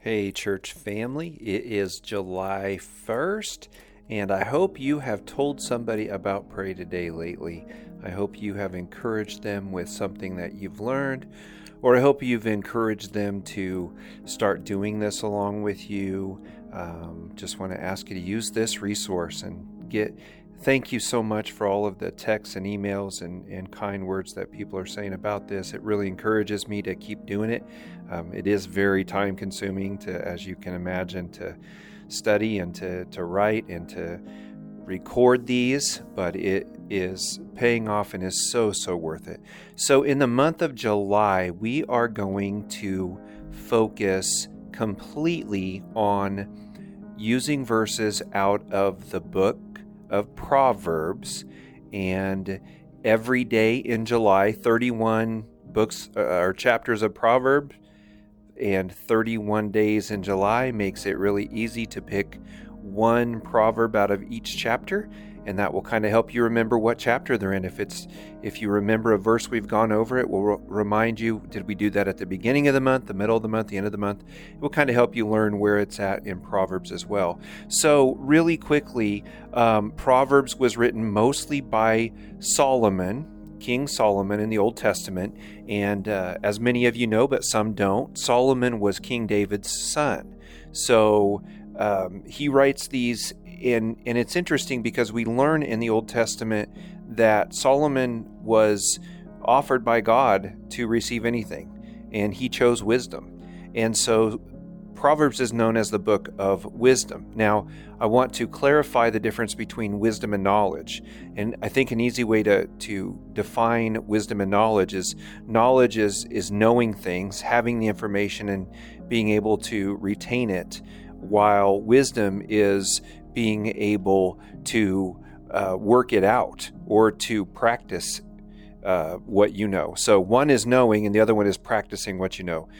Hey, church family, it is July 1st, and I hope you have told somebody about Pray Today lately. I hope you have encouraged them with something that you've learned, or I hope you've encouraged them to start doing this along with you. Just want to ask you to use this resource and thank you so much for all of the texts and emails and kind words that people are saying about this. It really encourages me to keep doing it. It is very time consuming as you can imagine, to study and to write and to record these, but it is paying off and is so worth it. So in the month of July, we are going to focus completely on using verses out of the book of Proverbs, and every day in July, 31 books or chapters of Proverbs and 31 days in July makes it really easy to pick one proverb out of each chapter, and that will kind of help you remember what chapter they're in. If you remember a verse we've gone over, it will remind you, did we do that at the beginning of the month, the middle of the month, the end of the month? It will kind of help you learn where it's at in Proverbs as well. So really quickly, Proverbs was written mostly by Solomon, King Solomon in the Old Testament, and as many of you know, but some don't, Solomon was King David's son. So he writes these, and it's interesting because we learn in the Old Testament that Solomon was offered by God to receive anything, and he chose wisdom. And so Proverbs is known as the book of wisdom. Now, I want to clarify the difference between wisdom and knowledge. And I think an easy way to define wisdom and knowledge is knowing things, having the information, and being able to retain it, while wisdom is being able to work it out or to practice what you know. So one is knowing and the other one is practicing what you know.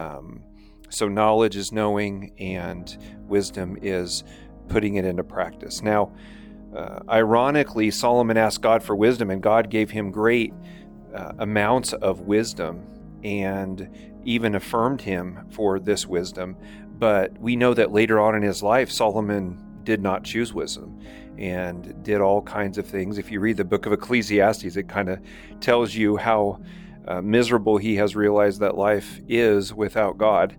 So knowledge is knowing and wisdom is putting it into practice. Now, ironically, Solomon asked God for wisdom, and God gave him great amounts of wisdom and even affirmed him for this wisdom. But we know that later on in his life, Solomon did not choose wisdom and did all kinds of things. If you read the book of Ecclesiastes, it kind of tells you how miserable he has realized that life is without God.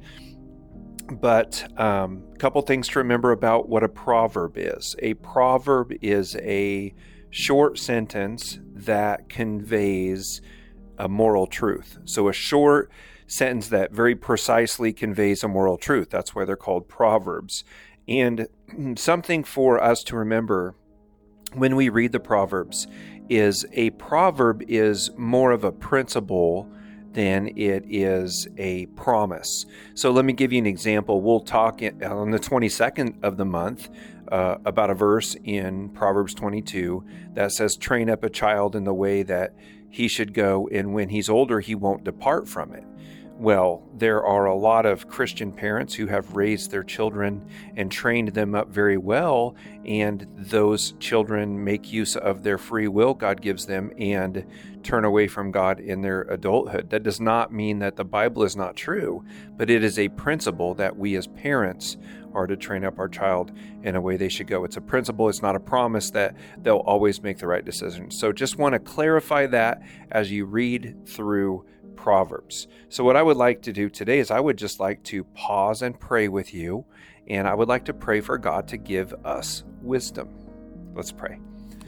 But a couple things to remember about what a proverb is. A proverb is a short sentence that conveys a moral truth. So a short sentence that very precisely conveys a moral truth. That's why they're called proverbs. And something for us to remember when we read the Proverbs is a proverb is more of a principle than it is a promise. So let me give you an example. We'll talk on the 22nd of the month about a verse in Proverbs 22 that says, train up a child in the way that he should go, and when he's older, he won't depart from it. Well, there are a lot of Christian parents who have raised their children and trained them up very well, and those children make use of their free will God gives them and turn away from God in their adulthood. That does not mean that the Bible is not true, but it is a principle that we as parents are to train up our child in a way they should go. It's a principle. It's not a promise that they'll always make the right decision. So just want to clarify that as you read through Proverbs. So what I would like to do today is I would just like to pause and pray with you, and I would like to pray for God to give us wisdom. Let's pray.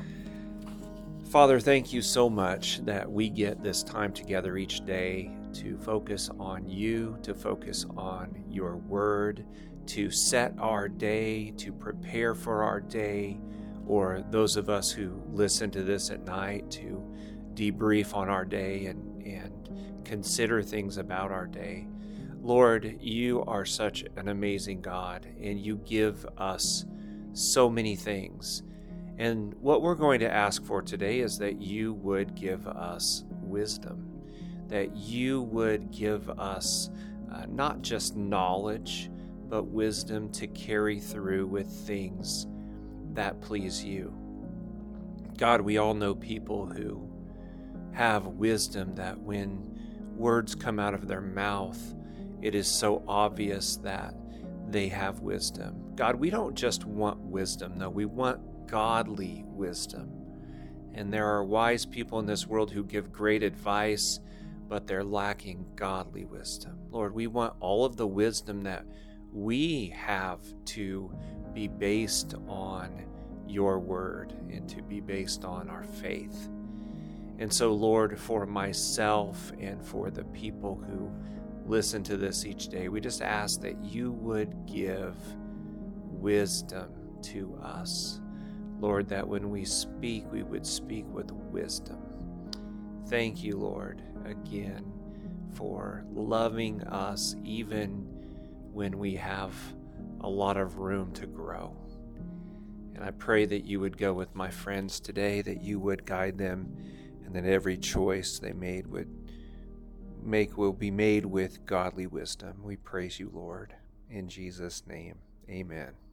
Father, thank you so much that we get this time together each day to focus on you, to focus on your word, to set our day, to prepare for our day, or those of us who listen to this at night to debrief on our day and consider things about our day. Lord, you are such an amazing God, and you give us so many things. And what we're going to ask for today is that you would give us wisdom, that you would give us not just knowledge, but wisdom to carry through with things that please you. God, we all know people who have wisdom that when words come out of their mouth, it is so obvious that they have wisdom. God, we don't just want wisdom, though. We want godly wisdom. And there are wise people in this world who give great advice, but they're lacking godly wisdom. Lord, we want all of the wisdom that we have to be based on your word and to be based on our faith. And so, Lord, for myself and for the people who listen to this each day, we just ask that you would give wisdom to us. Lord, that when we speak, we would speak with wisdom. Thank you, Lord, again, for loving us even when we have a lot of room to grow. And I pray that you would go with my friends today, that you would guide them, and that every choice they will be made with godly wisdom. We praise you, Lord. In Jesus' name, amen.